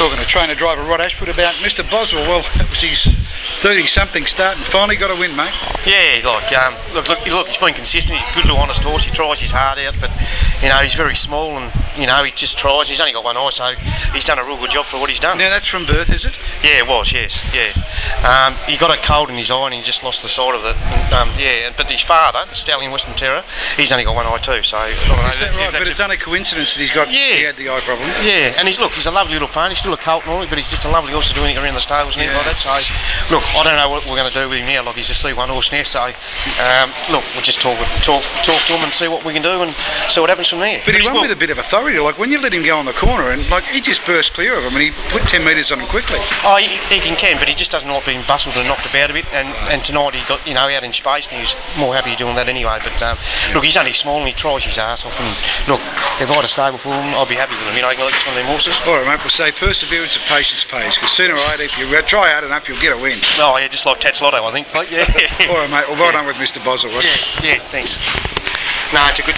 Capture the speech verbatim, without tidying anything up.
talking to trainer driver Rod Ashford about Mister Boswell. Well, that was his thirty-something start and finally got a win, mate. Yeah, like um, look, look, look, he's been consistent. He's a good, honest horse. He tries his heart out, but you know he's very small, and you know he just tries. He's only got one eye, so he's done a real good job for what he's done. Now that's from birth, is it? Yeah, it was. Yes, yeah. Um, he got a cold in his eye, and he just lost the sight of it. And, um, yeah, but his father, the Stallion Western Terror, he's only got one eye too. So I don't know. Is that right? But it's only coincidence that he's got. Yeah. He had the eye problem. Yeah, and he's look, he's a lovely little pony. He's still a colt and all, but he's just a lovely horse to do anything around the stables and Yeah. anything like that. So look, I don't know what we're going to do with him now. Like he's just see one horse now. So um, look, we'll just talk, talk, talk to him and see what we can do and see what happens from there. But, but he he's won well. with a bit of authority. Like when you let him go on the corner, and like he just burst clear of him, and he put ten metres on him quickly. Oh, he, he can, can, but he just doesn't like being bustled and knocked about a bit. And, and tonight he got you know out in space, and he was more happy doing that anyway. But um, yeah. look, he's only small and he tries his ass off. And look, if I had a stable for him, I'd be happy with him. You know, I can let one of them horses. All right, mate. We'll say perseverance and patience pays. Because sooner or later, if you try hard enough, you'll get a win. Oh yeah, just like Tats Lotto, I think. Like, yeah. All right, mate. Well, well yeah. done with Mister Boswell. Right? Yeah, yeah. Thanks. No, it's a good.